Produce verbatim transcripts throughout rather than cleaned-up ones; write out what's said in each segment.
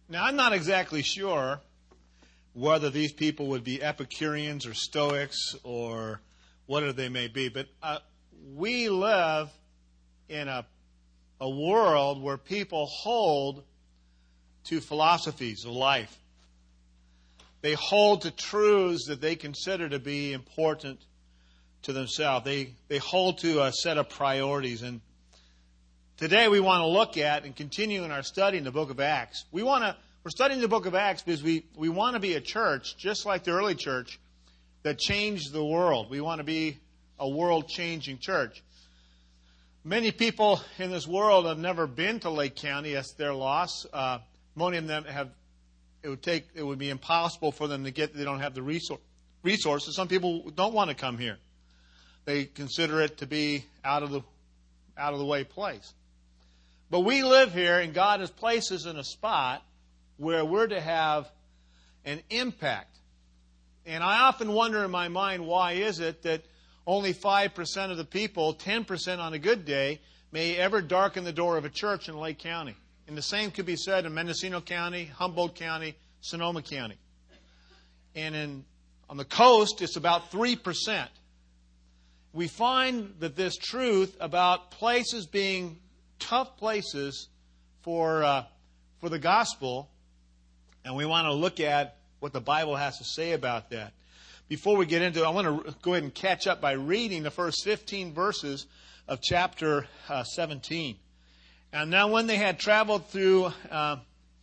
Now, I'm not exactly sure whether these people would be Epicureans or Stoics or whatever they may be, but uh, we live in a, a world where people hold to philosophies of life. They hold to truths that they consider to be important to themselves. They, they hold to a set of priorities. And today we want to look at and continue in our study in the book of Acts. We want to, we're studying the book of Acts because we, we want to be a church, just like the early church, that changed the world. We want to be a world-changing church. Many people in this world have never been to Lake County. That's their loss. Uh, many of them have, it would take, it would be impossible for them to get, they don't have the resor- resources. Some people don't want to come here. They consider it to be out of the, out of the way place. But we live here, and God has placed us in a spot where we're to have an impact. And I often wonder in my mind, why is it that only five percent of the people, ten percent on a good day, may ever darken the door of a church in Lake County? And the same could be said in Mendocino County, Humboldt County, Sonoma County. And in, on the coast, it's about three percent. We find that this truth about places being tough places for uh, for the gospel, and we want to look at what the Bible has to say about that. Before we get into it, I want to go ahead and catch up by reading the first fifteen verses of chapter uh, seventeen. And now when they had traveled through uh,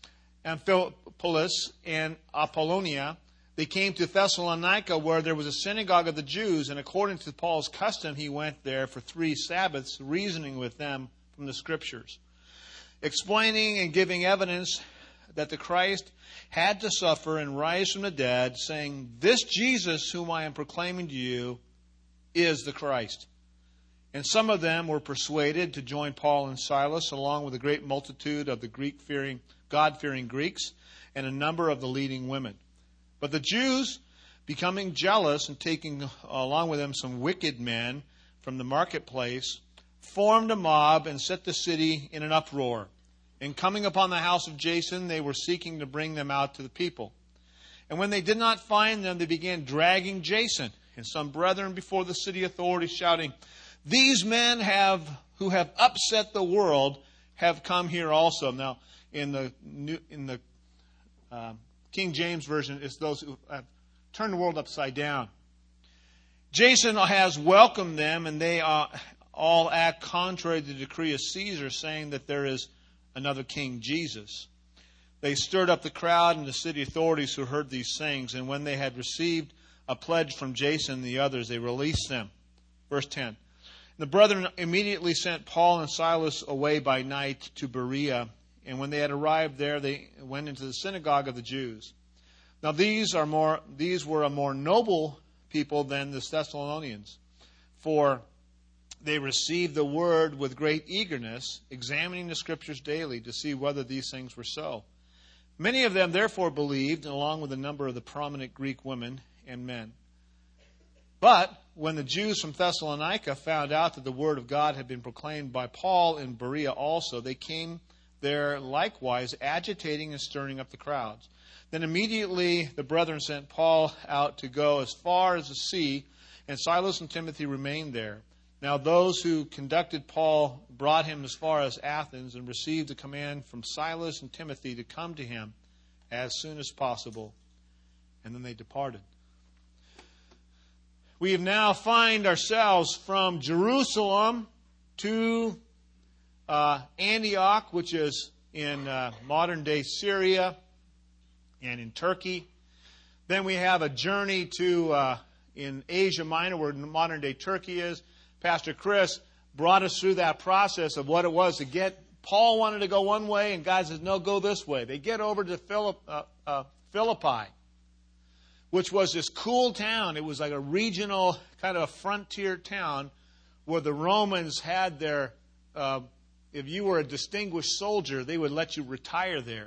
Amphipolis and Apollonia, they came to Thessalonica, where there was a synagogue of the Jews, and according to Paul's custom, he went there for three Sabbaths, reasoning with them from the Scriptures, explaining and giving evidence that the Christ had to suffer and rise from the dead, saying, "This Jesus whom I am proclaiming to you is the Christ." And some of them were persuaded to join Paul and Silas, along with a great multitude of the Greek-fearing, God-fearing Greeks, and a number of the leading women. But the Jews, becoming jealous and taking along with them some wicked men from the marketplace, formed a mob and set the city in an uproar. And coming upon the house of Jason, they were seeking to bring them out to the people. And when they did not find them, they began dragging Jason and some brethren before the city authorities, shouting, "These men have who have upset the world have come here also." Now, in the new, in the uh, King James Version, it's those who have turned the world upside down. Jason has welcomed them, and they uh, all act contrary to the decree of Caesar, saying that there is another King Jesus. They stirred up the crowd and the city authorities who heard these things, and when they had received a pledge from Jason and the others, they released them. Verse ten. The brethren immediately sent Paul and Silas away by night to Berea, and when they had arrived there, they went into the synagogue of the Jews. Now these are more these were a more noble people than the Thessalonians, for they received the word with great eagerness, examining the Scriptures daily to see whether these things were so. Many of them therefore believed, along with a number of the prominent Greek women and men. But when the Jews from Thessalonica found out that the word of God had been proclaimed by Paul in Berea also, they came there likewise, agitating and stirring up the crowds. Then immediately the brethren sent Paul out to go as far as the sea, and Silas and Timothy remained there. Now those who conducted Paul brought him as far as Athens, and received a command from Silas and Timothy to come to him as soon as possible. And then they departed. We have now find ourselves from Jerusalem to uh, Antioch, which is in uh, modern-day Syria and in Turkey. Then we have a journey to uh, in Asia Minor, where modern-day Turkey is. Pastor Chris brought us through that process of what it was to get. Paul wanted to go one way, and God says, "No, go this way." They get over to Philipp, uh, uh, Philippi, which was this cool town. It was like a regional, kind of a frontier town where the Romans had their, uh, if you were a distinguished soldier, they would let you retire there.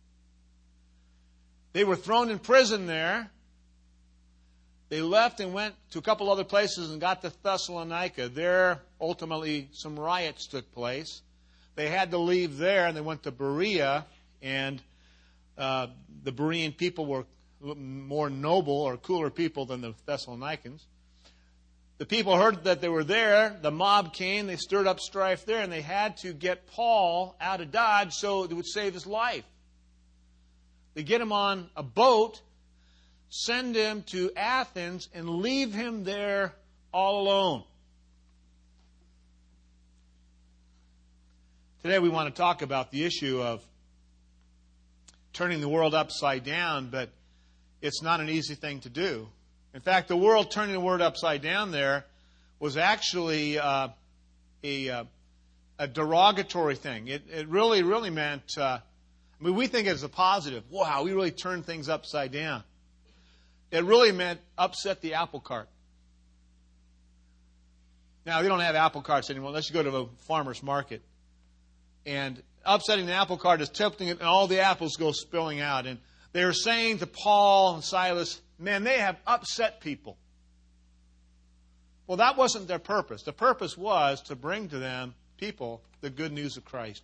They were thrown in prison there. They left and went to a couple other places and got to Thessalonica. There, ultimately, some riots took place. They had to leave there, and they went to Berea, and uh, the Berean people were more noble or cooler people than the Thessalonians. The people heard that they were there. The mob came. They stirred up strife there, and they had to get Paul out of Dodge so it would save his life. They get him on a boat, send him to Athens, and leave him there all alone. Today we want to talk about the issue of turning the world upside down, but it's not an easy thing to do. In fact, the world turning the world upside down there was actually uh, a, uh, a derogatory thing. It, it really, really meant, uh, I mean, we think it as a positive. Wow, we really turned things upside down. It really meant upset the apple cart. Now, we don't have apple carts anymore unless you go to a farmer's market. And upsetting the apple cart is tilting it, and all the apples go spilling out. And they were saying to Paul and Silas, man, they have upset people. Well, that wasn't their purpose. The purpose was to bring to them, people, the good news of Christ.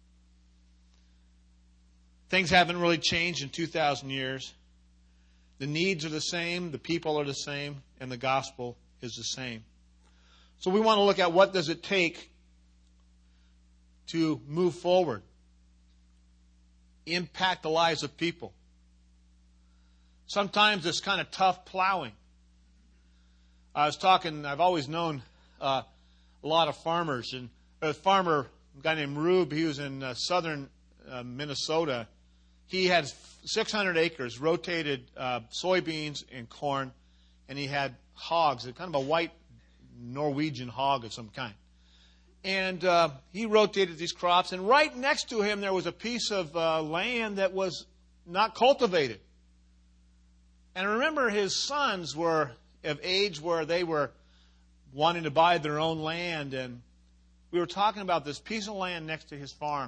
Things haven't really changed in two thousand years. The needs are the same, the people are the same, and the gospel is the same. So we want to look at what does it take to move forward, impact the lives of people. Sometimes it's kind of tough plowing. I was talking, I've always known uh, a lot of farmers. And a farmer, a guy named Rube, he was in uh, southern uh, Minnesota. He had six hundred acres, rotated uh, soybeans and corn, and he had hogs, kind of a white Norwegian hog of some kind. And uh, he rotated these crops, and right next to him there was a piece of uh, land that was not cultivated. And I remember his sons were of age where they were wanting to buy their own land. And we were talking about this piece of land next to his farm.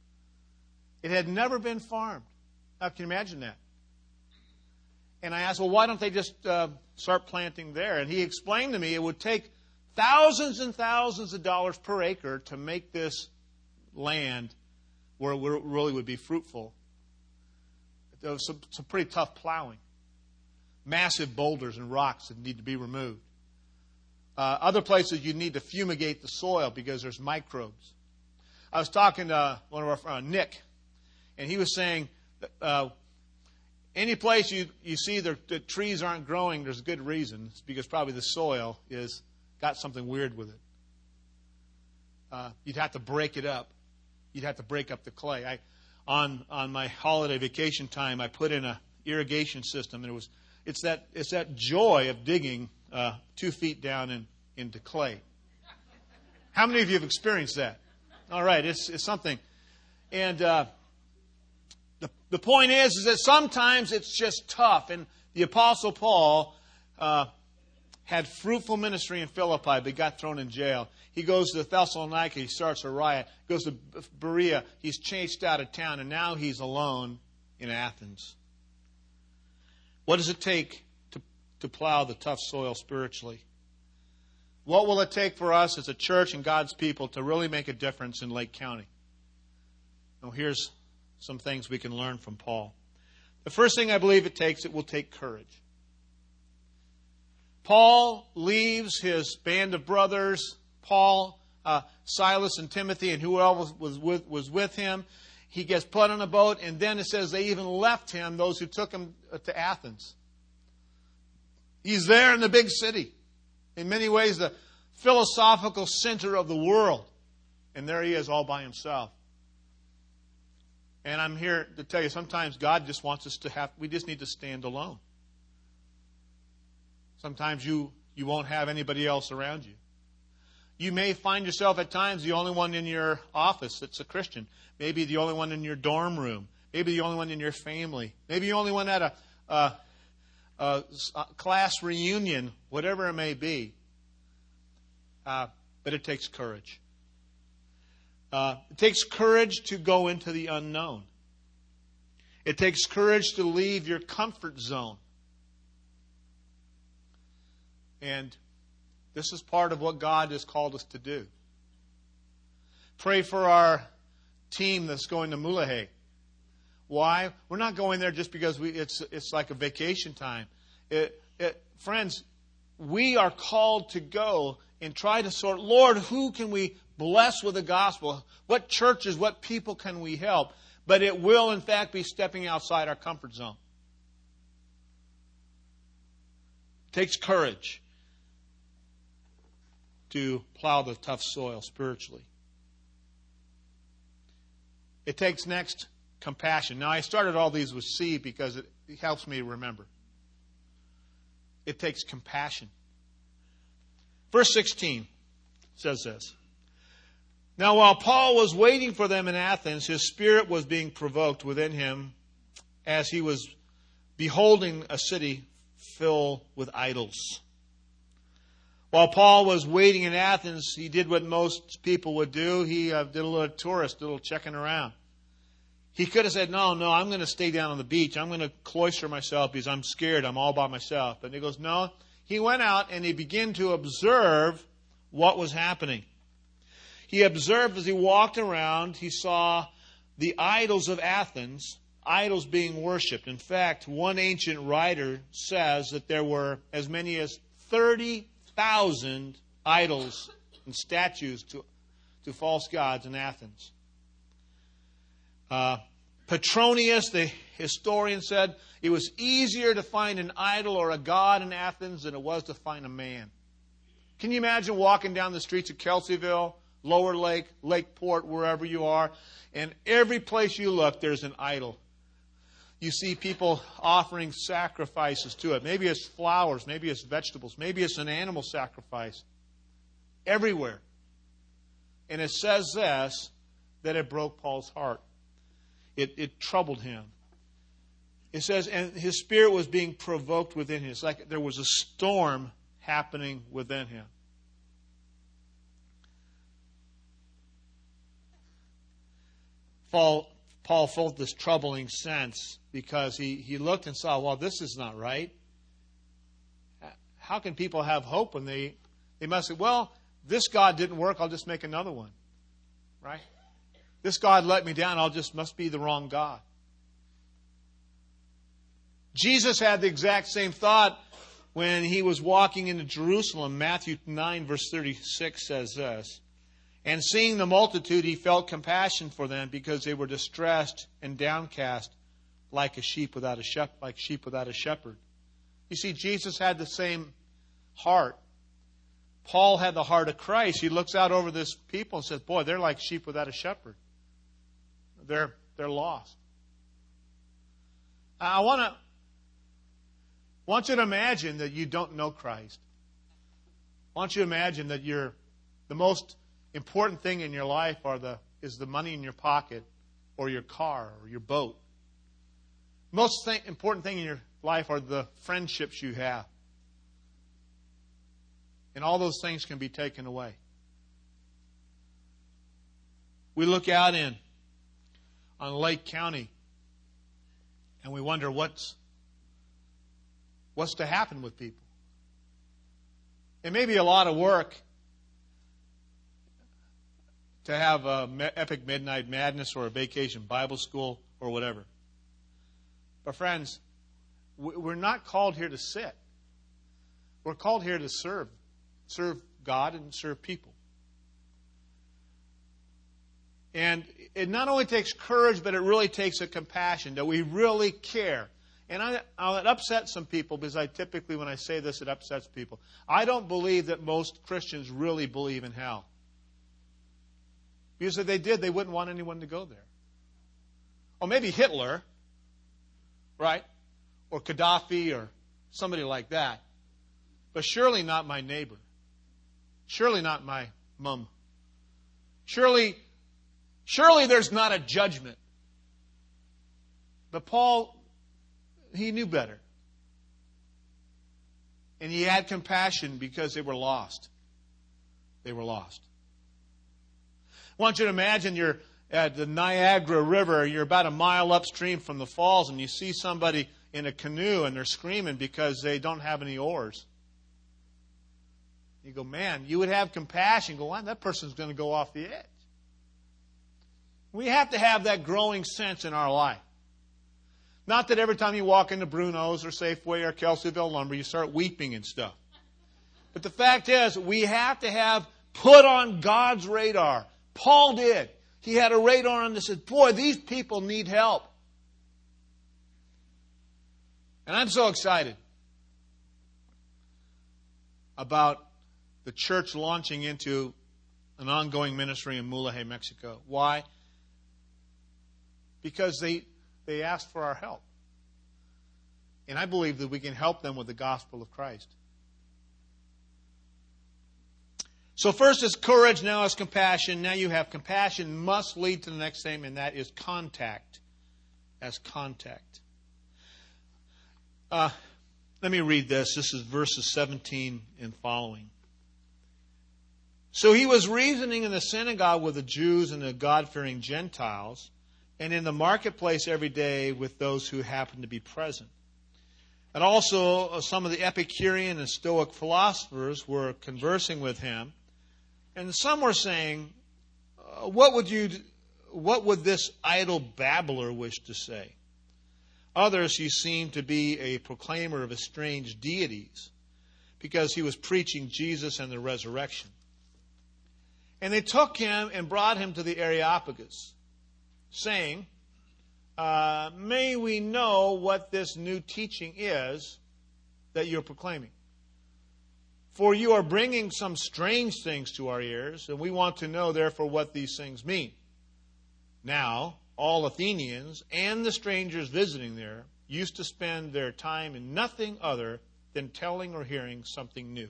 It had never been farmed. Now, can you imagine that? And I asked, well, why don't they just uh, start planting there? And he explained to me it would take thousands and thousands of dollars per acre to make this land where it really would be fruitful. It was some, some pretty tough plowing. Massive boulders and rocks that need to be removed. Uh, other places you need to fumigate the soil because there's microbes. I was talking to one of our friends, uh, Nick, and he was saying, uh, any place you, you see the, the trees aren't growing, there's a good reason. It's because probably the soil is got something weird with it. Uh, you'd have to break it up. You'd have to break up the clay. I, on on my holiday vacation time, I put in a irrigation system, and it was It's that it's that joy of digging uh, two feet down in, into clay. How many of you have experienced that? All right, it's it's something. And uh, the the point is, is that sometimes it's just tough. And the Apostle Paul uh, had fruitful ministry in Philippi, but he got thrown in jail. He goes to Thessalonica, he starts a riot. Goes to Berea, he's chased out of town, and now he's alone in Athens. What does it take to, to plow the tough soil spiritually? What will it take for us as a church and God's people to really make a difference in Lake County? Well, here's some things we can learn from Paul. The first thing I believe it takes, it will take courage. Paul leaves his band of brothers, Paul, uh, Silas, and Timothy, and whoever was, was, with, was with him. He gets put on a boat, and then it says they even left him, those who took him to Athens. He's there in the big city. In many ways, the philosophical center of the world. And there he is all by himself. And I'm here to tell you, sometimes God just wants us to have, we just need to stand alone. Sometimes you, you won't have anybody else around you. You may find yourself at times the only one in your office that's a Christian. Maybe the only one in your dorm room. Maybe the only one in your family. Maybe the only one at a, a, a, a class reunion, whatever it may be. Uh, but it takes courage. Uh, it takes courage to go into the unknown. It takes courage to leave your comfort zone. And this is part of what God has called us to do. Pray for our team that's going to Mulegé. Why? We're not going there just because we, it's, it's like a vacation time. It, it, friends, we are called to go and try to sort, Lord, who can we bless with the gospel? What churches, what people can we help? But it will, in fact, be stepping outside our comfort zone. It takes courage to plow the tough soil spiritually. It takes next compassion. Now, I started all these with C because it helps me remember. It takes compassion. Verse sixteen says this. Now, while Paul was waiting for them in Athens, his spirit was being provoked within him as he was beholding a city filled with idols. While Paul was waiting in Athens, he did what most people would do. He uh, did a little tourist, a little checking around. He could have said, no, no, I'm going to stay down on the beach. I'm going to cloister myself because I'm scared. I'm all by myself. But he goes, no. He went out and he began to observe what was happening. He observed as he walked around, he saw the idols of Athens, idols being worshipped. In fact, one ancient writer says that there were as many as thirty thousand idols and statues to, to false gods in Athens. Uh, Petronius, the historian, said it was easier to find an idol or a god in Athens than it was to find a man. Can you imagine walking down the streets of Kelseyville, Lower Lake, Lakeport, wherever you are, and every place you look, there's an idol. You see people offering sacrifices to it. Maybe it's flowers, maybe it's vegetables, maybe it's an animal sacrifice. Everywhere. And it says this, that it broke Paul's heart. It, it troubled him. It says, and his spirit was being provoked within him. It's like there was a storm happening within him. Paul, Paul felt this troubling sense because he, he looked and saw, well, this is not right. How can people have hope when they, they must say, well, this God didn't work, I'll just make another one. Right? This God let me down, I'll just must be the wrong God. Jesus had the exact same thought when he was walking into Jerusalem. Matthew nine, verse thirty-six says this. And seeing the multitude, he felt compassion for them because they were distressed and downcast like a sheep without a shep- like sheep without a shepherd. You see, Jesus had the same heart. Paul had the heart of Christ. He looks out over this people and says, boy, they're like sheep without a shepherd. They're, they're lost. I want to want you to imagine that you don't know Christ. I want you to imagine that you're the most important thing in your life are the is the money in your pocket or your car or your boat. Most th- important thing in your life are the friendships you have. And all those things can be taken away. We look out in on Lake County and we wonder what's what's to happen with people. It may be a lot of work to have a epic midnight madness or a vacation Bible school or whatever. But friends, we're not called here to sit. We're called here to serve. Serve God and serve people. And it not only takes courage, but it really takes a compassion that we really care. And I, I'll it upset some people because I typically, when I say this, it upsets people. I don't believe that most Christians really believe in hell. Because if they did, they wouldn't want anyone to go there. Or maybe Hitler, right? Or Gaddafi or somebody like that. But surely not my neighbor. Surely not my mom. Surely, surely there's not a judgment. But Paul, he knew better. And he had compassion because they were lost. They were lost. I want you to imagine you're at the Niagara River, you're about a mile upstream from the falls, and you see somebody in a canoe and they're screaming because they don't have any oars. You go, man, you would have compassion. Go, on, that person's going to go off the edge. We have to have that growing sense in our life. Not that every time you walk into Bruno's or Safeway or Kelseyville Lumber, you start weeping and stuff. But the fact is, we have to have put on God's radar. Paul did. He had a radar on that said, boy, these people need help. And I'm so excited about the church launching into an ongoing ministry in Mulaje, Mexico. Why? Because they, they asked for our help. And I believe that we can help them with the gospel of Christ. So first is courage, now is compassion. Now you have compassion must lead to the next thing, and that is contact. As contact. Uh, let me read this. This is verses seventeen and following. So he was reasoning in the synagogue with the Jews and the God-fearing Gentiles, and in the marketplace every day with those who happened to be present. And also some of the Epicurean and Stoic philosophers were conversing with him. And some were saying, uh, what would you, what would this idle babbler wish to say? Others, he seemed to be a proclaimer of estranged deities because he was preaching Jesus and the resurrection. And they took him and brought him to the Areopagus, saying, uh, may we know what this new teaching is that you're proclaiming? For you are bringing some strange things to our ears, and we want to know, therefore, what these things mean. Now, all Athenians and the strangers visiting there used to spend their time in nothing other than telling or hearing something new.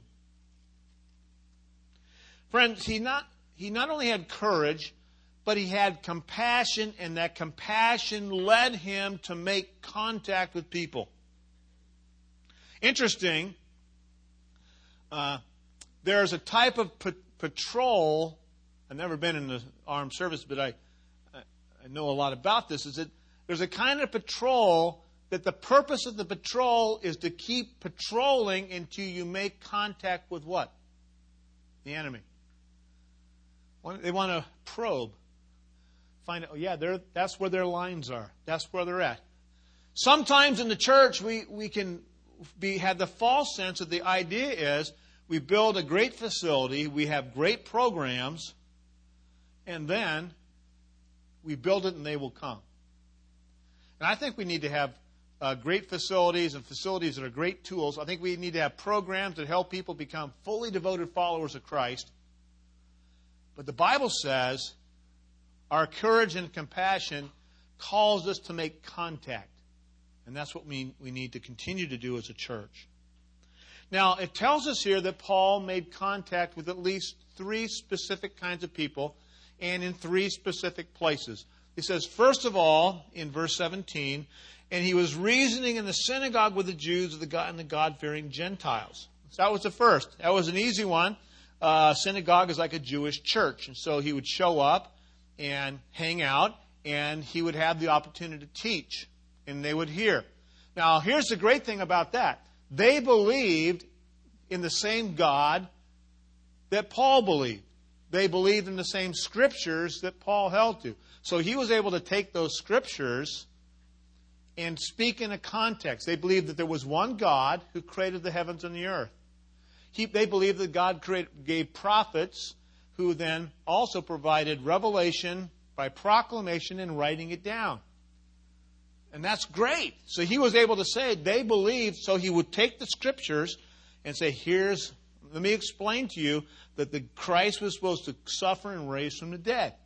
Friends, he not, he not only had courage, but he had compassion, and that compassion led him to make contact with people. Interesting. Uh, there's a type of pa- patrol. I've never been in the armed service, but I, I, I know a lot about this. Is that there's a kind of patrol that the purpose of the patrol is to keep patrolling until you make contact with what? The enemy. They want to probe. Find out, oh yeah, they're, that's where their lines are. That's where they're at. Sometimes in the church, we, we can be, have the false sense that the idea is we build a great facility, we have great programs, and then we build it and they will come. And I think we need to have uh, great facilities and facilities that are great tools. I think we need to have programs that help people become fully devoted followers of Christ. But the Bible says our courage and compassion calls us to make contact. And that's what we, we need to continue to do as a church. Now, it tells us here that Paul made contact with at least three specific kinds of people and in three specific places. He says, first of all, in verse seventeen, and he was reasoning in the synagogue with the Jews and the God-fearing Gentiles. So that was the first. That was an easy one. Uh, synagogue is like a Jewish church. And so he would show up and hang out, and he would have the opportunity to teach, and they would hear. Now, here's the great thing about that. They believed in the same God that Paul believed. They believed in the same scriptures that Paul held to. So he was able to take those scriptures and speak in a context. They believed that there was one God who created the heavens and the earth. He, they believed that God created, gave prophets who then also provided revelation by proclamation and writing it down. And that's great. So he was able to say they believed, so he would take the scriptures and say, here's, let me explain to you that the Christ was supposed to suffer and raise from the dead.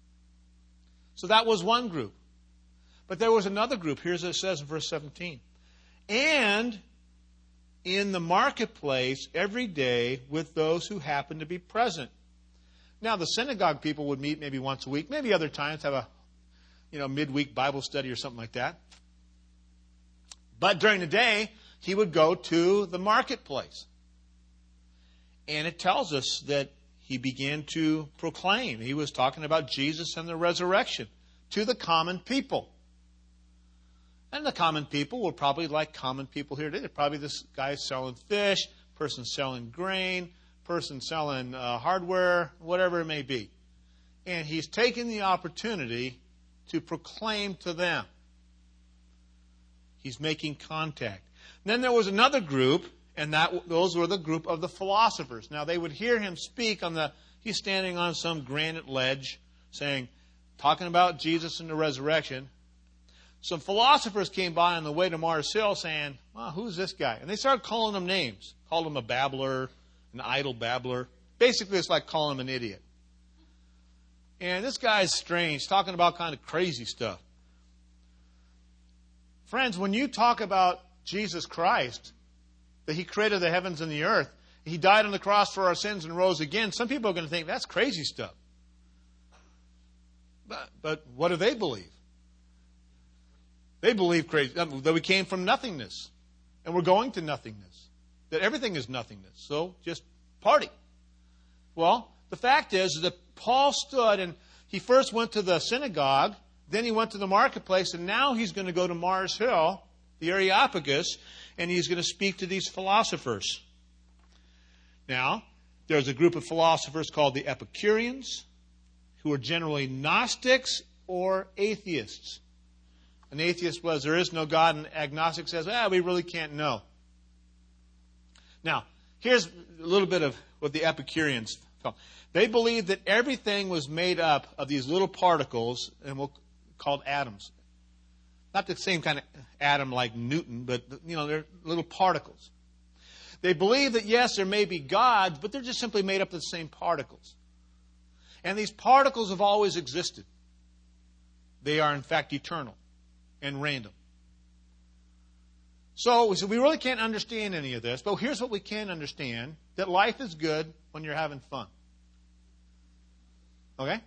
So that was one group. But there was another group. Here's what it says in verse seventeen. And in the marketplace every day with those who happen to be present. Now, the synagogue people would meet maybe once a week, maybe other times have a you know, midweek Bible study or something like that. But during the day, he would go to the marketplace. And it tells us that he began to proclaim. He was talking about Jesus and the resurrection to the common people. And the common people were probably like common people here today. They're probably this guy selling fish, person selling grain, person selling uh, hardware, whatever it may be. And he's taking the opportunity to proclaim to them. He's making contact. Then there was another group, and that those were the group of the philosophers. Now, they would hear him speak on the, he's standing on some granite ledge, saying, talking about Jesus and the resurrection. Some philosophers came by on the way to Mars Hill saying, well, who's this guy? And they started calling him names. Called him a babbler, an idle babbler. Basically, it's like calling him an idiot. And this guy's strange, talking about kind of crazy stuff. Friends, when you talk about Jesus Christ, that He created the heavens and the earth, He died on the cross for our sins and rose again, some people are going to think that's crazy stuff. But, but what do they believe? They believe crazy, that we came from nothingness and we're going to nothingness, that everything is nothingness. So just party. Well, the fact is that Paul stood and he first went to the synagogue, then he went to the marketplace, and now he's going to go to Mars Hill, the Areopagus, and he's going to speak to these philosophers. Now, there's a group of philosophers called the Epicureans, who are generally Gnostics or atheists. An atheist was, there is no God, and agnostic says, ah, we really can't know. Now, here's a little bit of what the Epicureans felt. They believed that everything was made up of these little particles, and we'll called atoms. Not the same kind of atom like Newton, but, you know, they're little particles. They believe that, yes, there may be gods, but they're just simply made up of the same particles. And these particles have always existed. They are, in fact, eternal and random. So we said we really can't understand any of this, but here's what we can understand, that life is good when you're having fun. Okay?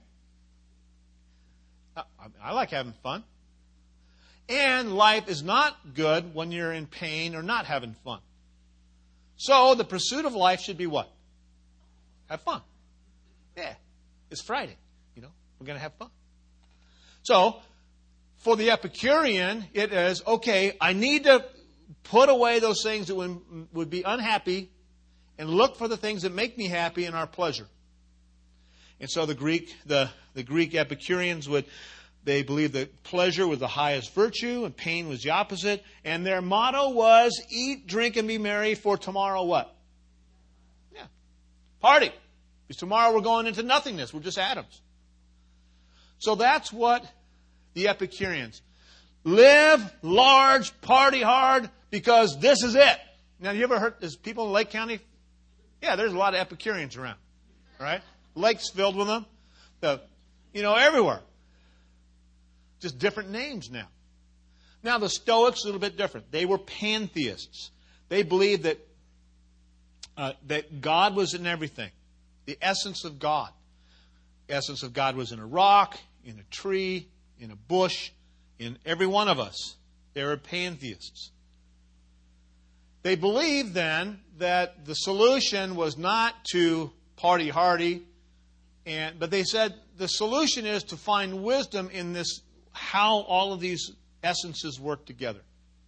I, I like having fun. And life is not good when you're in pain or not having fun. So the pursuit of life should be what? Have fun. Yeah. It's Friday. You know, we're going to have fun. So, for the Epicurean, it is, okay, I need to put away those things that would, would be unhappy and look for the things that make me happy and are pleasure. And so the Greek, the, the Greek Epicureans would, they believed that pleasure was the highest virtue and pain was the opposite. And their motto was, eat, drink, and be merry, for tomorrow what? Yeah. Party. Because tomorrow we're going into nothingness. We're just atoms. So that's what the Epicureans. Live large, party hard, because this is it. Now, you ever heard, there's people in Lake County? Yeah, there's a lot of Epicureans around. Right? Lakes filled with them. The, you know, everywhere. Just different names now. Now, the Stoics, a little bit different. They were pantheists. They believed that, uh, that God was in everything. The essence of God. The essence of God was in a rock, in a tree, in a bush, in every one of us. They were pantheists. They believed then that the solution was not to party hardy, and but they said the solution is to find wisdom in this, how all of these essences work together.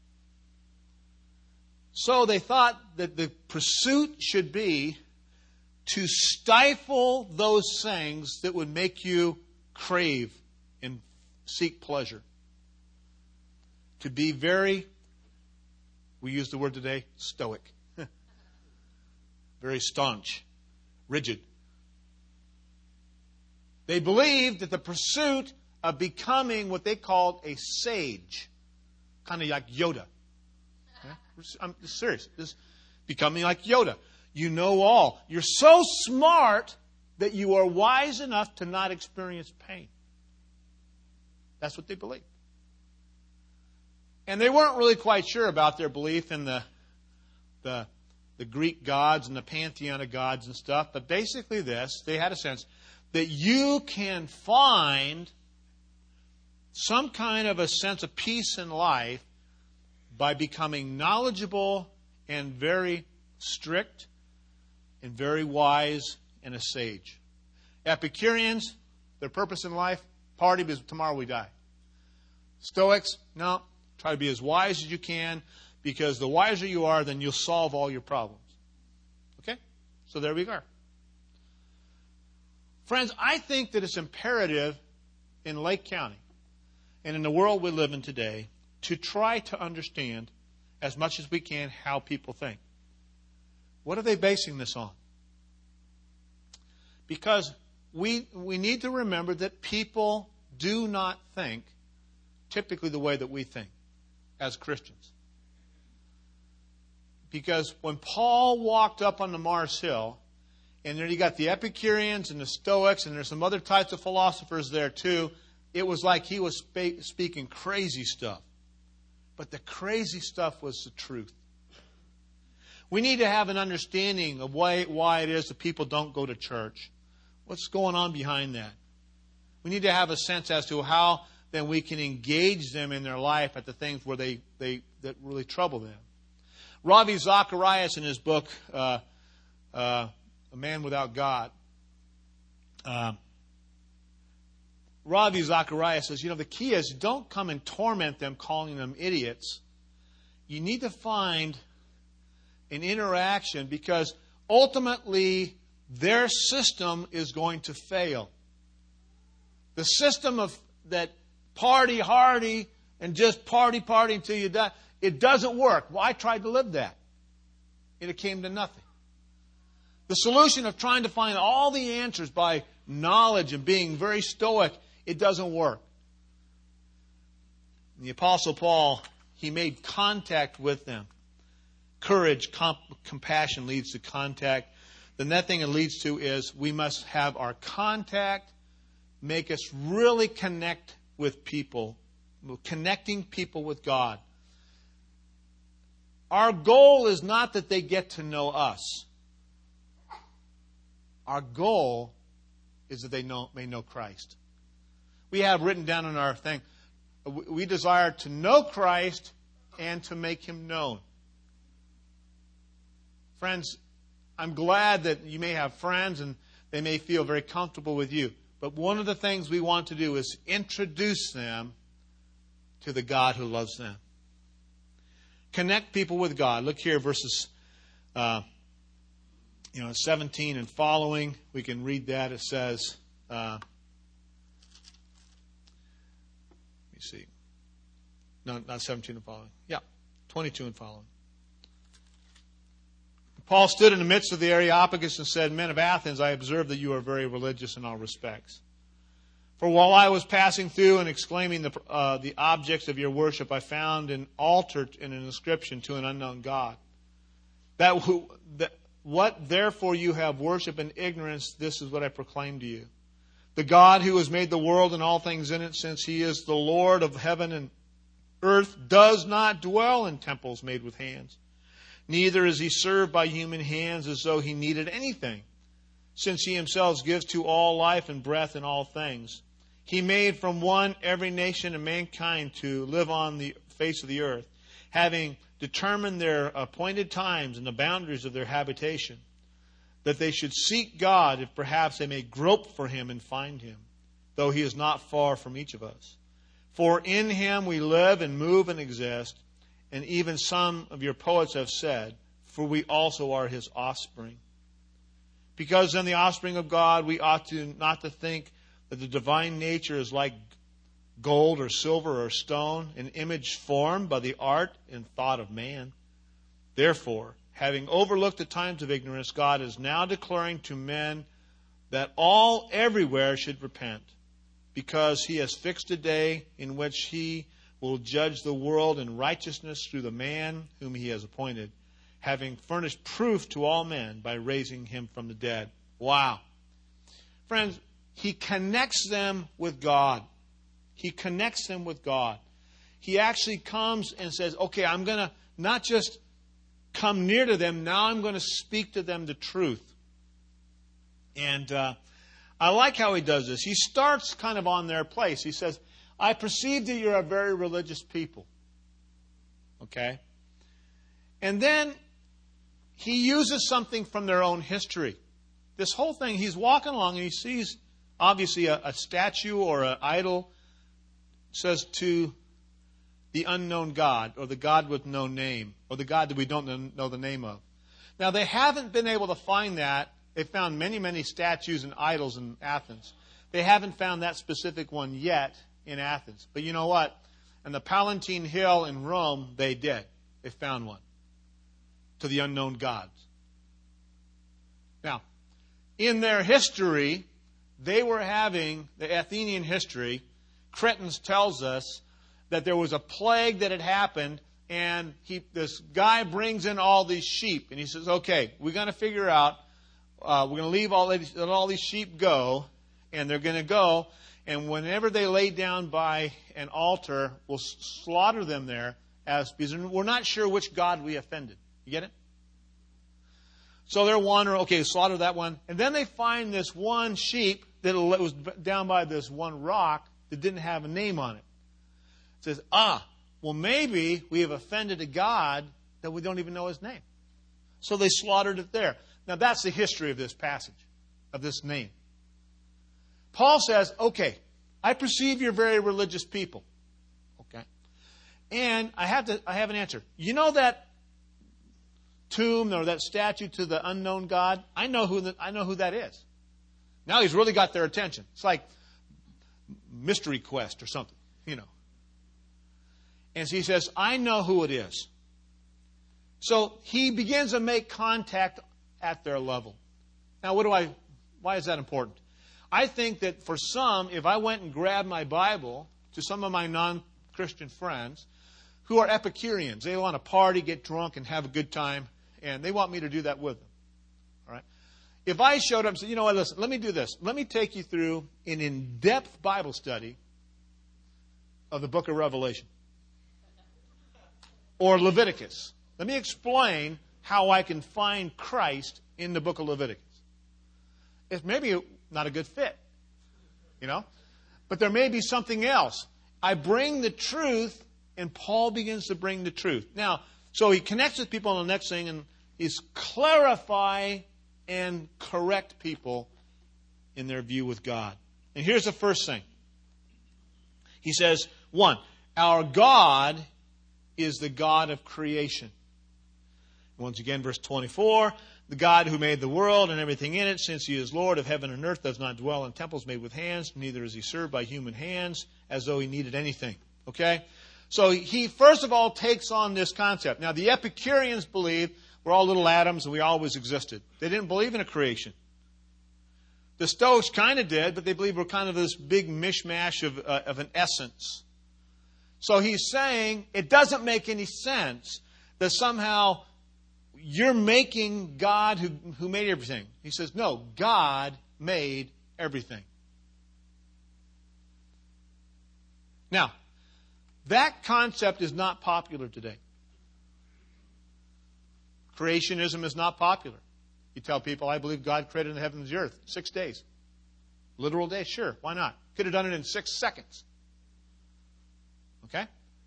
So they thought that the pursuit should be to stifle those things that would make you crave and seek pleasure. To be very, we use the word today, stoic. Very staunch, rigid. They believed that the pursuit of becoming what they called a sage, kind of like Yoda. I'm serious. This becoming like Yoda. You know all. You're so smart that you are wise enough to not experience pain. That's what they believed. And they weren't really quite sure about their belief in the, the, the Greek gods and the pantheon of gods and stuff. But basically this, they had a sense that you can find some kind of a sense of peace in life by becoming knowledgeable and very strict and very wise and a sage. Epicureans, their purpose in life, party because tomorrow we die. Stoics, no, try to be as wise as you can, because the wiser you are, then you'll solve all your problems. Okay? So there we are. Friends, I think that it's imperative in Lake County and in the world we live in today to try to understand as much as we can how people think. What are they basing this on? Because we we need to remember that people do not think typically the way that we think as Christians. Because when Paul walked up on the Mars Hill, and then you got the Epicureans and the Stoics, and there's some other types of philosophers there too, it was like he was spe- speaking crazy stuff. But the crazy stuff was the truth. We need to have an understanding of why, why it is that people don't go to church. What's going on behind that? We need to have a sense as to how then we can engage them in their life at the things where they, they that really trouble them. Ravi Zacharias, in his book, uh, uh, A Man Without God, uh, Ravi Zacharias says, you know, the key is don't come and torment them calling them idiots. You need to find an interaction because ultimately their system is going to fail. The system of that party hardy and just party party until you die, it doesn't work. Well, I tried to live that, and it came to nothing. The solution of trying to find all the answers by knowledge and being very stoic, it doesn't work. The Apostle Paul, he made contact with them. Courage, comp- compassion leads to contact. The next thing it leads to is we must have our contact make us really connect with people, connecting people with God. Our goal is not that they get to know us. Our goal is that they know, may know Christ. We have written down in our thing, we desire to know Christ and to make Him known. Friends, I'm glad that you may have friends and they may feel very comfortable with you. But one of the things we want to do is introduce them to the God who loves them. Connect people with God. Look here, verses uh, you know, seventeen and following. We can read that. It says, uh, let me see. No, not seventeen and following. Yeah, twenty-two and following. Paul stood in the midst of the Areopagus and said, Men of Athens, I observe that you are very religious in all respects. For while I was passing through and exclaiming the, uh, the objects of your worship, I found an altar and an inscription to an unknown God. That, who, that what therefore you have worshipped in ignorance, this is what I proclaim to you. The God who has made the world and all things in it, since He is the Lord of heaven and earth, does not dwell in temples made with hands. Neither is He served by human hands as though He needed anything, since He Himself gives to all life and breath in all things. He made from one every nation and mankind to live on the face of the earth, having determined their appointed times and the boundaries of their habitation, that they should seek God, if perhaps they may grope for Him and find Him, though He is not far from each of us. For in Him we live and move and exist, and even some of your poets have said, for we also are His offspring. Because then the offspring of God, we ought to not to think that the divine nature is like gold or silver or stone, an image formed by the art and thought of man. Therefore, having overlooked the times of ignorance, God is now declaring to men that all everywhere should repent, because He has fixed a day in which He will judge the world in righteousness through the man whom He has appointed, having furnished proof to all men by raising Him from the dead. Wow. Friends, He connects them with God. He connects them with God. He actually comes and says, okay, I'm going to not just come near to them, now I'm going to speak to them the truth. And uh, I like how He does this. He starts kind of on their place. He says, I perceive that you're a very religious people. Okay? And then He uses something from their own history. This whole thing, he's walking along and he sees obviously a, a statue or an idol. It says to the unknown God, or the God with no name, or the God that we don't know the name of. Now, they haven't been able to find that. They found many, many statues and idols in Athens. They haven't found that specific one yet in Athens. But you know what? And the Palatine Hill in Rome, they did. They found one to the unknown gods. Now, in their history, they were having, the Athenian history, Cretans tells us that there was a plague that had happened, and he, this guy brings in all these sheep, and he says, okay, we're going to figure out, uh, we're going to leave all these, let all these sheep go, and they're going to go, and whenever they lay down by an altar, we'll slaughter them there, as because we're not sure which god we offended. You get it? So they're wandering, okay, slaughter that one. And then they find this one sheep that was down by this one rock that didn't have a name on it. It says, ah, well, maybe we have offended a god that we don't even know his name. So they slaughtered it there. Now, that's the history of this passage, of this name. Paul says, okay, I perceive you're very religious people. Okay. And I have to, I have an answer. You know that tomb or that statue to the unknown God? I know who the, I know who that is. Now he's really got their attention. It's like Mystery Quest or something, you know. And so he says, I know who it is. So he begins to make contact at their level. Now, what do I, why is that important? I think that for some, if I went and grabbed my Bible to some of my non-Christian friends who are Epicureans, they want to party, get drunk, and have a good time, and they want me to do that with them. All right? If I showed up and said, you know what, listen, let me do this. Let me take you through an in-depth Bible study of the book of Revelation. Or Leviticus. Let me explain how I can find Christ in the book of Leviticus. It's maybe not a good fit, you know, but there may be something else. I bring the truth, and Paul begins to bring the truth. Now, so he connects with people on the next thing, and he's clarify and correct people in their view with God. And here's the first thing. He says, one, our God is the God of creation. Once again, verse twenty-four, the God who made the world and everything in it, since he is Lord of heaven and earth, does not dwell in temples made with hands, neither is he served by human hands, as though he needed anything. Okay? So he, first of all, takes on this concept. Now, the Epicureans believed we're all little atoms and we always existed. They didn't believe in a creation. The Stoics kind of did, but they believed we're kind of this big mishmash of, uh, of an essence. So he's saying it doesn't make any sense that somehow you're making God who, who made everything. He says, no, God made everything. Now, that concept is not popular today. Creationism is not popular. You tell people, I believe God created the heavens and the earth. Six days. Literal days? Sure, why not? Could have done it in six seconds. Okay?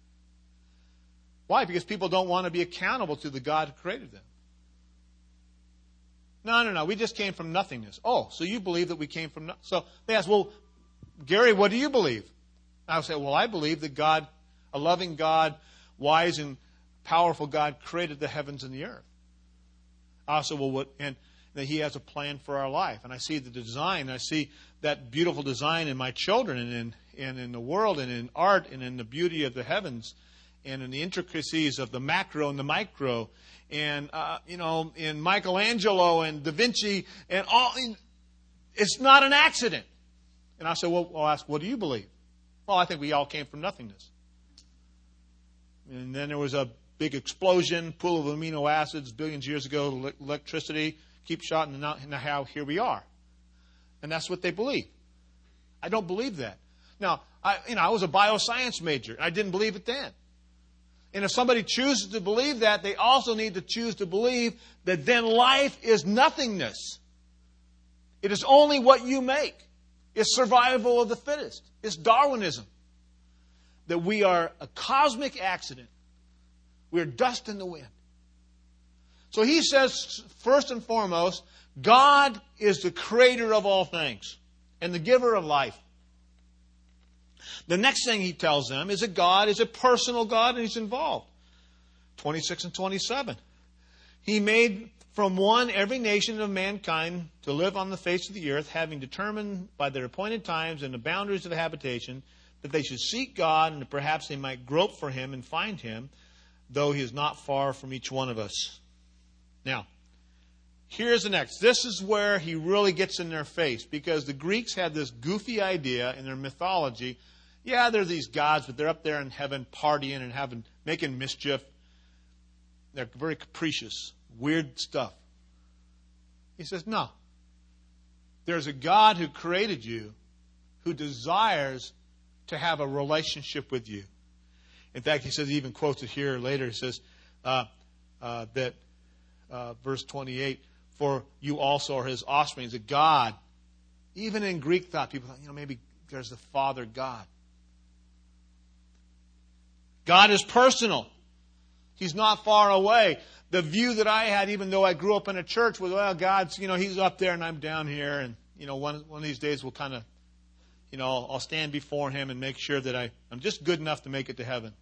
Why? Because people don't want to be accountable to the God who created them. No, no, no. We just came from nothingness. Oh, so you believe that we came from nothing. So they ask, well, Gary, what do you believe? I would say, well, I believe that God, a loving God, wise and powerful God, created the heavens and the earth. I also, well, what, and that He has a plan for our life. And I see the design. I see that beautiful design in my children and in, and in the world and in art and in the beauty of the heavens and in the intricacies of the macro and the micro and, uh, you know, in Michelangelo and Da Vinci and all. It's not an accident. And I said, well, I'll ask, what do you believe? Well, I think we all came from nothingness. And then there was a big explosion, pool of amino acids, billions of years ago, electricity, keep shot, and now here we are. And that's what they believe. I don't believe that. Now, I, you know, I was a bioscience major. I didn't believe it then. And if somebody chooses to believe that, they also need to choose to believe that then life is nothingness. It is only what you make. It's survival of the fittest. It's Darwinism. That we are a cosmic accident. We're dust in the wind. So he says, first and foremost, God is the creator of all things and the giver of life. The next thing he tells them is that God is a personal God and He's involved. twenty-six and twenty-seven. He made from one every nation of mankind to live on the face of the earth, having determined by their appointed times and the boundaries of habitation, that they should seek God, and that perhaps they might grope for Him and find Him, though He is not far from each one of us. Now, here's the next. This is where he really gets in their face, because the Greeks had this goofy idea in their mythology. Yeah, they're these gods, but they're up there in heaven partying and having making mischief. They're very capricious, weird stuff. He says, no. There's a God who created you, who desires to have a relationship with you. In fact, he says, he even quotes it here later. He says uh, uh, that, uh, verse twenty-eight, for you also are His offspring. That God, even in Greek thought, people thought, you know, maybe there's the Father God. God is personal. He's not far away. The view that I had, even though I grew up in a church, was, well, God's, you know, He's up there and I'm down here. And, you know, one, one of these days we'll kind of, you know, I'll, I'll stand before Him and make sure that I, I'm just good enough to make it to heaven.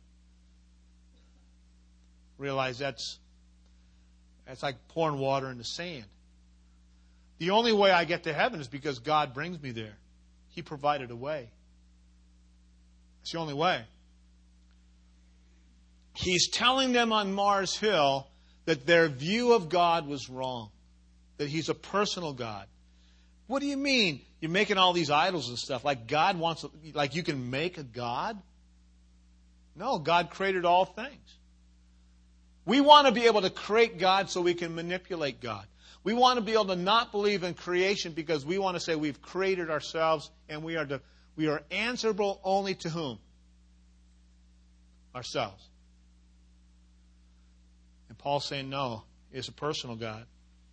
Realize that's, that's like pouring water in the sand. The only way I get to heaven is because God brings me there. He provided a way. It's the only way. He's telling them on Mars Hill that their view of God was wrong. That He's a personal God. What do you mean? You're making all these idols and stuff. Like God wants, like you can make a God? No, God created all things. We want to be able to create God so we can manipulate God. We want to be able to not believe in creation because we want to say we've created ourselves and we are to, we are answerable only to whom? Ourselves. And Paul's saying no, it's a personal God.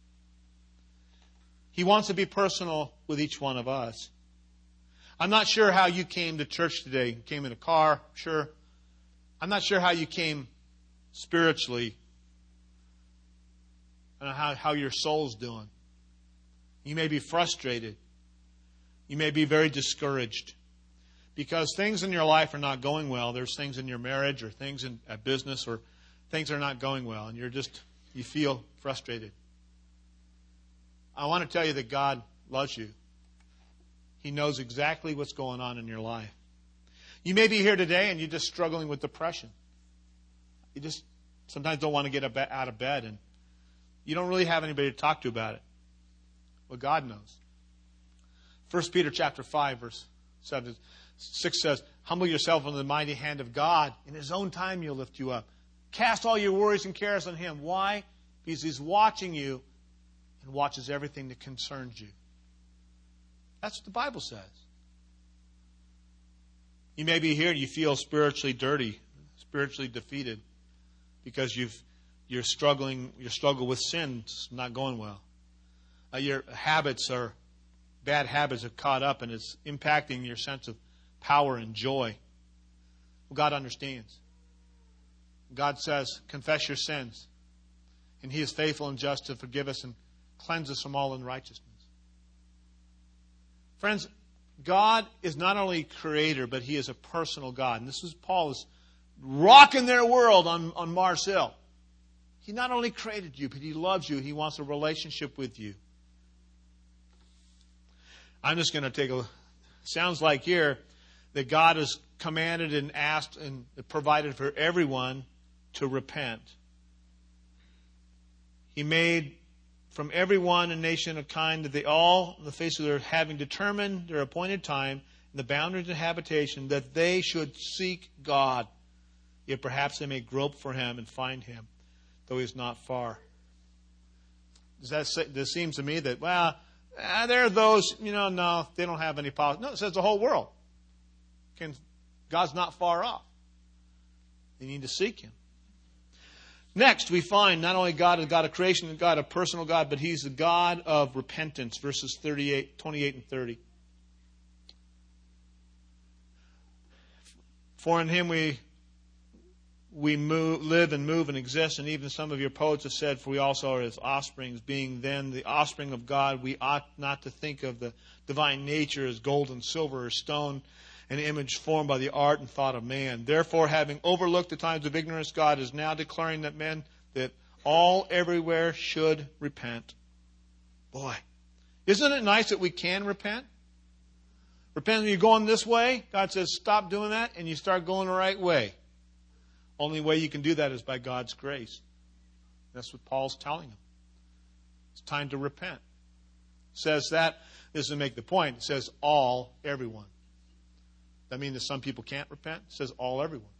He wants to be personal with each one of us. I'm not sure how you came to church today. You came in a car, sure. I'm not sure how you came spiritually. I don't know how, how your soul's doing. You may be frustrated. You may be very discouraged. Because things in your life are not going well. There's things in your marriage or things in a business or things are not going well. And you're just, you feel frustrated. I want to tell you that God loves you. He knows exactly what's going on in your life. You may be here today and you're just struggling with depression. You just sometimes don't want to get out of bed and you don't really have anybody to talk to about it. Well, God knows. First Peter chapter five, verse seven, six says, humble yourself under the mighty hand of God. In His own time He'll lift you up. Cast all your worries and cares on Him. Why? Because He's watching you and watches everything that concerns you. That's what the Bible says. You may be here and you feel spiritually dirty, spiritually defeated, because you've you're struggling. Your struggle with sin is not going well. Uh, your habits are bad habits have caught up, and it's impacting your sense of power and joy. Well, God understands. God says, confess your sins, and He is faithful and just to forgive us and cleanse us from all unrighteousness. Friends, God is not only creator, but He is a personal God. And this is Paul's rocking their world on, on Mars Hill. He not only created you, but He loves you. He wants a relationship with you. I'm just going to take a... Sounds like here that God has commanded and asked and provided for everyone to repent. He made from everyone a nation, a kind, that they all, on the face of their having determined their appointed time and the boundaries of habitation, that they should seek God. Yet perhaps they may grope for Him and find Him, though He is not far. Does that say, this seems to me that, well, uh, there are those, you know, no, they don't have any power. No, it says the whole world. Can, God's not far off. They need to seek Him. Next, we find not only God is God of creation and God a personal God, but He's the God of repentance, verses thirty-eight, twenty-eight and thirty. For in Him we we move, live and move and exist, and even some of your poets have said, for we also are His offsprings. Being then the offspring of God, we ought not to think of the divine nature as gold and silver or stone, an image formed by the art and thought of man. Therefore, having overlooked the times of ignorance, God is now declaring that men, that all everywhere should repent. Boy, isn't it nice that we can repent? Repent when you're going this way. God says, stop doing that, and you start going the right way. Only way you can do that is by God's grace. That's what Paul's telling them. It's time to repent. It says that, this is to make the point, it says all, everyone. That means that some people can't repent? It says all, everyone.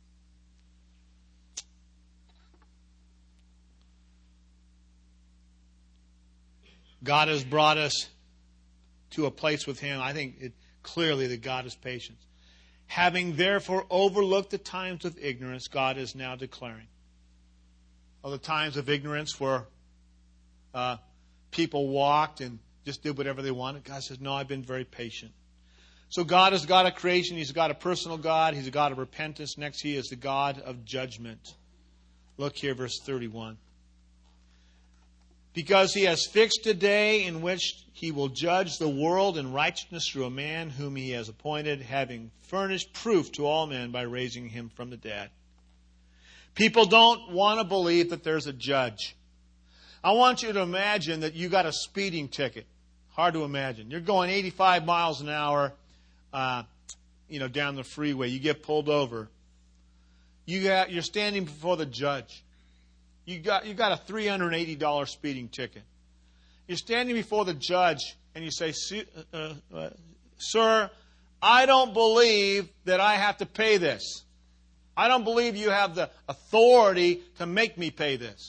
God has brought us to a place with Him. I think it, clearly that God is patient. Having therefore overlooked the times of ignorance, God is now declaring. Well, the times of ignorance where uh, people walked and just did whatever they wanted. God says, no, I've been very patient. So God is God of creation. He's God of personal God. He's a God of repentance. Next, He is the God of judgment. Look here, verse thirty-one. Because He has fixed a day in which He will judge the world in righteousness through a man whom He has appointed, having furnished proof to all men by raising Him from the dead. People don't want to believe that there's a judge. I want you to imagine that you got a speeding ticket. Hard to imagine. You're going eighty-five miles an hour, uh, you know, down the freeway. You get pulled over. You got, you're standing before the judge. You got, you got a three hundred eighty dollars speeding ticket. You're standing before the judge and you say, uh, uh, sir, I don't believe that I have to pay this. I don't believe you have the authority to make me pay this.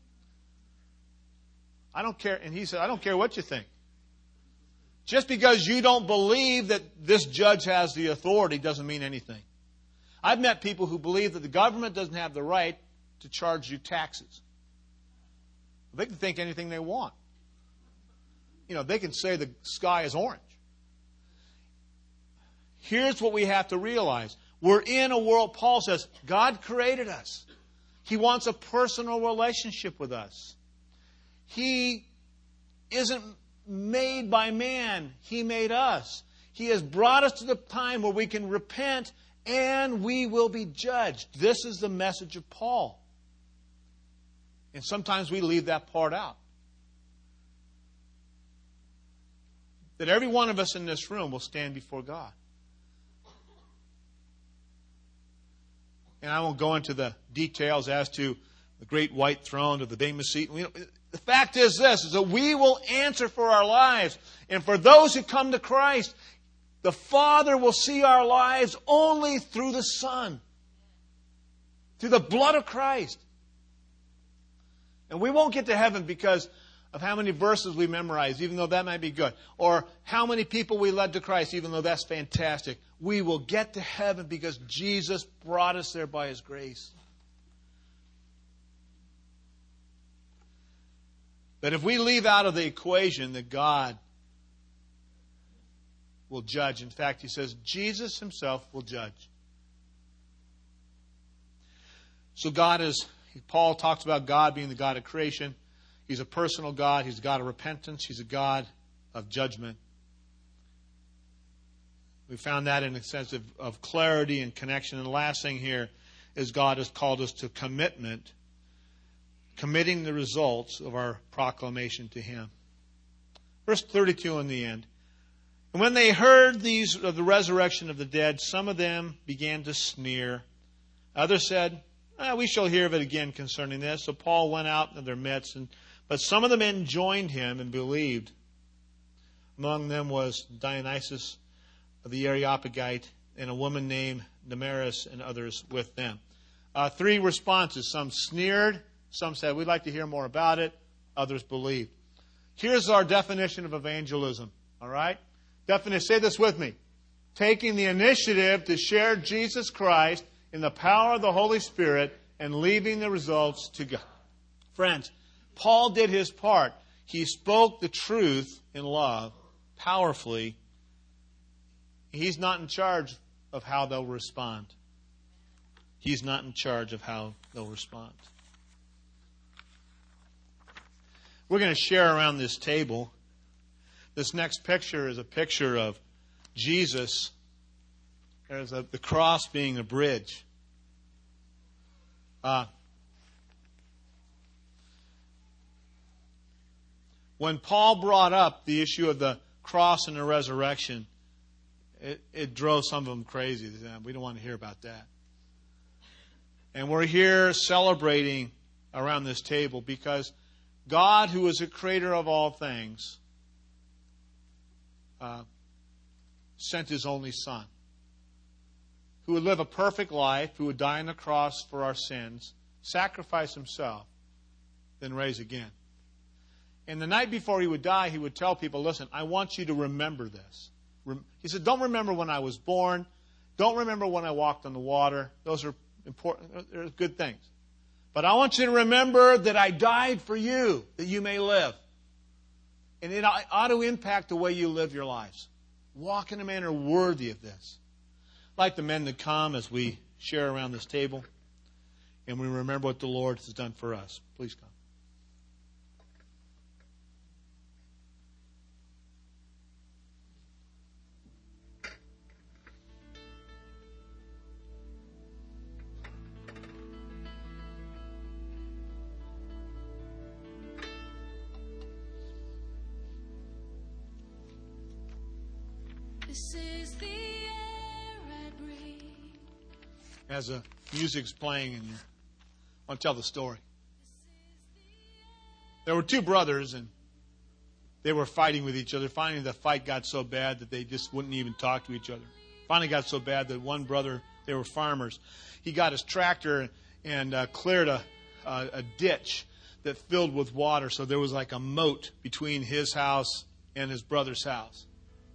I don't care. And he said, I don't care what you think. Just because you don't believe that this judge has the authority doesn't mean anything. I've met people who believe that the government doesn't have the right to charge you taxes. They can think anything they want. You know, they can say the sky is orange. Here's what we have to realize. We're in a world, Paul says, God created us. He wants a personal relationship with us. He isn't made by man. He made us. He has brought us to the time where we can repent and we will be judged. This is the message of Paul. And sometimes we leave that part out. That every one of us in this room will stand before God. And I won't go into the details as to the great white throne or the Bema seat. The fact is this, is that we will answer for our lives. And for those who come to Christ, the Father will see our lives only through the Son. Through the blood of Christ. And we won't get to heaven because of how many verses we memorize, even though that might be good. Or how many people we led to Christ, even though that's fantastic. We will get to heaven because Jesus brought us there by His grace. But if we leave out of the equation that God will judge, in fact, He says Jesus Himself will judge. So God is, Paul talks about God being the God of creation. He's a personal God. He's a God of repentance. He's a God of judgment. We found that in a sense of, of clarity and connection. And the last thing here is God has called us to commitment, committing the results of our proclamation to Him. Verse thirty-two in the end. And when they heard these of the resurrection of the dead, some of them began to sneer. Others said, ah, we shall hear of it again concerning this. So Paul went out in their midst, and but some of the men joined him and believed. Among them was Dionysius of the Areopagite and a woman named Damaris and others with them. Uh, three responses. Some sneered. Some said, we'd like to hear more about it. Others believed. Here's our definition of evangelism. All right? Definition. Say this with me. Taking the initiative to share Jesus Christ in the power of the Holy Spirit and leaving the results to God. Friends, Paul did his part. He spoke the truth in love powerfully. He's not in charge of how they'll respond. He's not in charge of how they'll respond. We're going to share around this table. This next picture is a picture of Jesus. There's a, the cross being a bridge. Uh, when Paul brought up the issue of the cross and the resurrection, it, it drove some of them crazy. We don't want to hear about that. And we're here celebrating around this table because God, who is the creator of all things, uh, sent His only Son, who would live a perfect life, who would die on the cross for our sins, sacrifice Himself, then rise again. And the night before He would die, He would tell people, listen, I want you to remember this. He said, don't remember when I was born. Don't remember when I walked on the water. Those are important. They're good things. But I want you to remember that I died for you, that you may live. And it ought to impact the way you live your lives. Walk in a manner worthy of this. I'd like the men to come as we share around this table and we remember what the Lord has done for us. Please come. This is the air I breathe. As the music's playing, and you want to tell the story. There were two brothers, and they were fighting with each other. Finally, the fight got so bad that they just wouldn't even talk to each other. Finally, got so bad that one brother, they were farmers, he got his tractor and uh, cleared a, a, a ditch that filled with water. So there was like a moat between his house and his brother's house.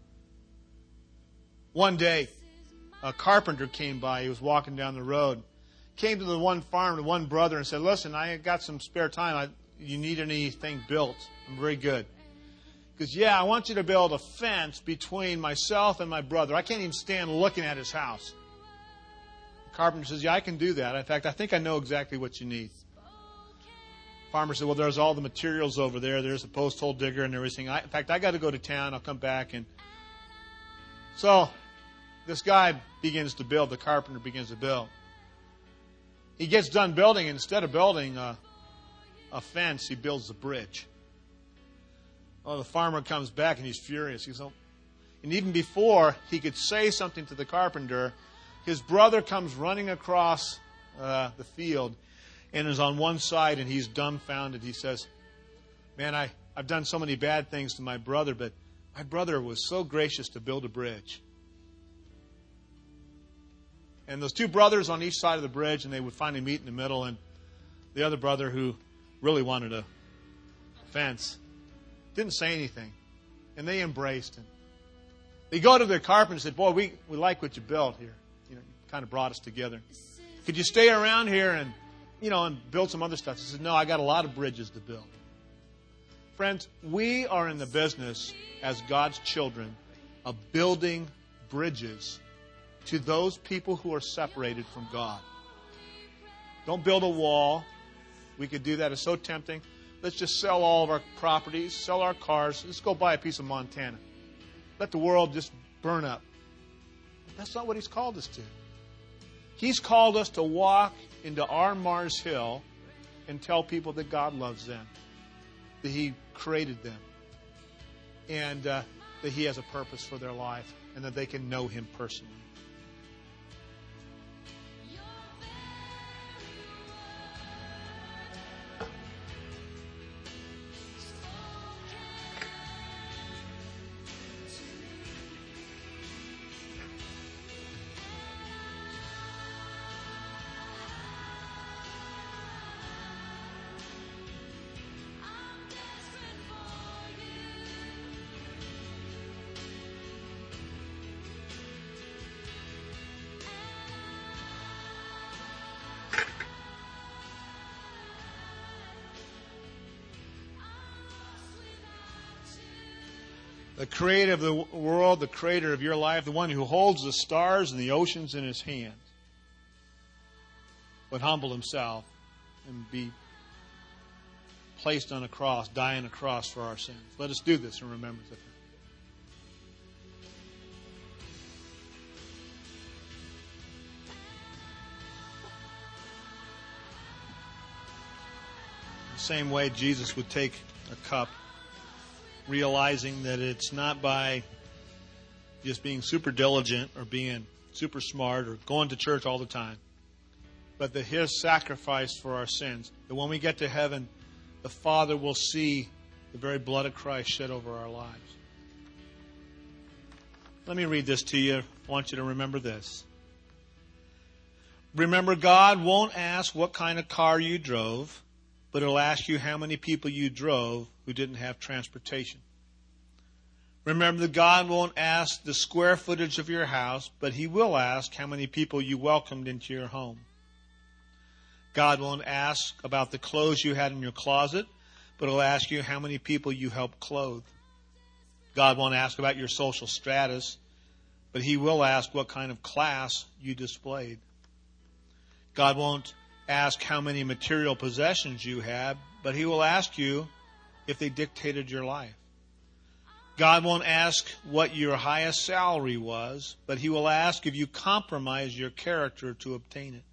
One day, a carpenter came by. He was walking down the road. Came to the one farm, the one brother, and said, listen, I got some spare time. I, you need anything built? I'm very good. He goes, yeah, I want you to build a fence between myself and my brother. I can't even stand looking at his house. The carpenter says, yeah, I can do that. In fact, I think I know exactly what you need. Farmer said, well, there's all the materials over there. There's a post hole digger and everything. I, in fact, I got to go to town. I'll come back. And so this guy begins to build. The carpenter begins to build. He gets done building, and instead of building a, a fence, he builds a bridge. Oh, the farmer comes back, and he's furious. He's, oh. And even before he could say something to the carpenter, his brother comes running across uh, the field and is on one side, and he's dumbfounded. He says, man, I, I've done so many bad things to my brother, but my brother was so gracious to build a bridge. And those two brothers on each side of the bridge, and they would finally meet in the middle. And the other brother, who really wanted a fence, didn't say anything. And they embraced him. They go to the carpenter and said, boy, we, we like what you built here. You know, you kind of brought us together. Could you stay around here and, you know, and build some other stuff? He said, no, I got a lot of bridges to build. Friends, we are in the business as God's children of building bridges to those people who are separated from God. Don't build a wall. We could do that. It's so tempting. Let's just sell all of our properties, sell our cars. Let's go buy a piece of Montana. Let the world just burn up. But that's not what He's called us to. He's called us to walk into our Mars Hill and tell people that God loves them, that He created them, and uh, that He has a purpose for their life, and that they can know Him personally. The creator of the world, the creator of your life, the one who holds the stars and the oceans in His hand, would humble Himself and be placed on a cross, die on a cross for our sins. Let us do this in remembrance of Him. The same way Jesus would take a cup, realizing that it's not by just being super diligent or being super smart or going to church all the time, but that His sacrifice for our sins, that when we get to heaven, the Father will see the very blood of Christ shed over our lives. Let me read this to you. I want you to remember this. Remember, God won't ask what kind of car you drove, but He'll ask you how many people you drove who didn't have transportation. Remember that God won't ask the square footage of your house, but He will ask how many people you welcomed into your home. God won't ask about the clothes you had in your closet, but He'll ask you how many people you helped clothe. God won't ask about your social status, but He will ask what kind of class you displayed. God won't ask how many material possessions you had, but He will ask you if they dictated your life. God won't ask what your highest salary was, but He will ask if you compromised your character to obtain it.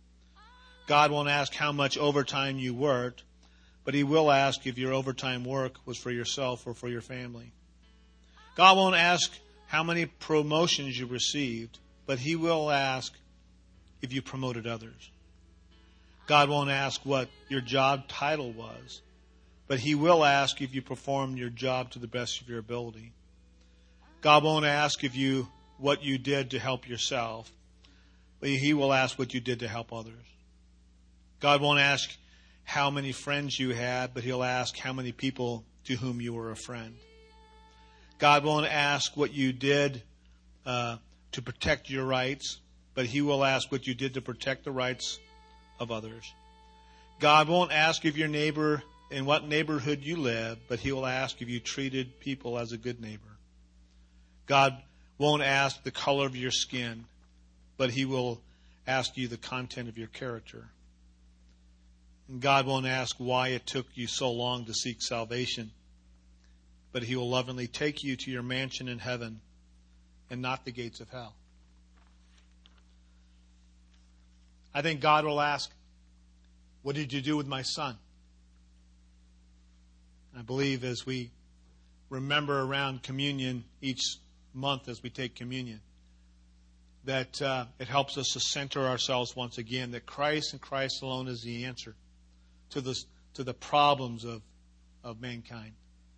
God won't ask how much overtime you worked, but He will ask if your overtime work was for yourself or for your family. God won't ask how many promotions you received, but He will ask if you promoted others. God won't ask what your job title was, but He will ask if you performed your job to the best of your ability. God won't ask if you what you did to help yourself, but He will ask what you did to help others. God won't ask how many friends you had, but He'll ask how many people to whom you were a friend. God won't ask what you did uh, to protect your rights, but He will ask what you did to protect the rights of others. God won't ask if your neighbor, in what neighborhood you live, but He will ask if you treated people as a good neighbor. God won't ask the color of your skin, but He will ask you the content of your character. And God won't ask why it took you so long to seek salvation, but He will lovingly take you to your mansion in heaven and not the gates of hell. I think God will ask, what did you do with my son? I believe as we remember around communion each month as we take communion, that uh, it helps us to center ourselves once again, that Christ and Christ alone is the answer to the, to the problems of, of mankind.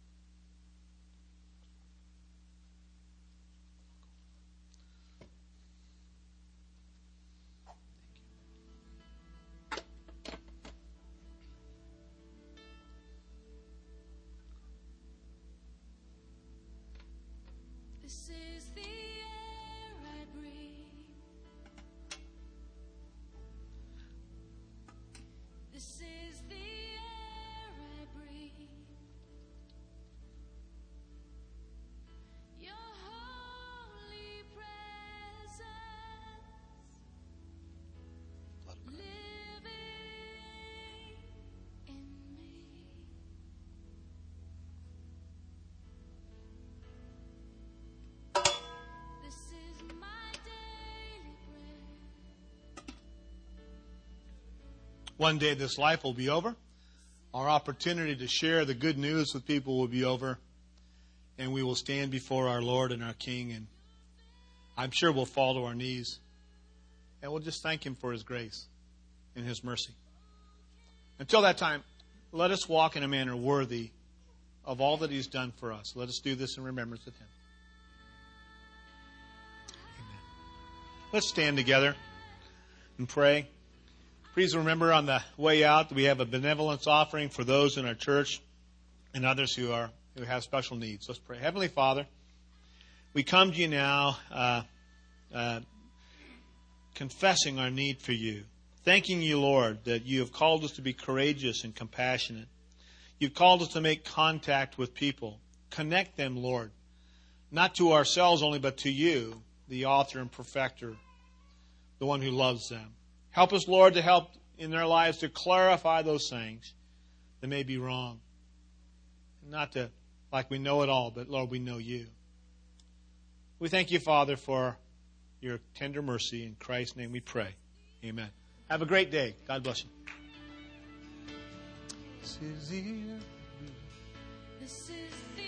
This is the air I breathe. This is the air I breathe. Your holy presence living in me. This is my daily bread. One day this life will be over. Our opportunity to share the good news with people will be over. And we will stand before our Lord and our King. And I'm sure we'll fall to our knees. And we'll just thank Him for His grace and His mercy. Until that time, let us walk in a manner worthy of all that He's done for us. Let us do this in remembrance of Him. Amen. Let's stand together and pray. Please remember on the way out that we have a benevolence offering for those in our church and others who are who have special needs. Let's pray. Heavenly Father, we come to You now uh, uh, confessing our need for You. Thanking You, Lord, that You have called us to be courageous and compassionate. You've called us to make contact with people. Connect them, Lord, not to ourselves only, but to You, the author and perfecter, the one who loves them. Help us, Lord, to help in their lives to clarify those things that may be wrong. Not to, like we know it all, but Lord, we know You. We thank You, Father, for Your tender mercy. In Christ's name we pray. Amen. Have a great day. God bless you. This is the This is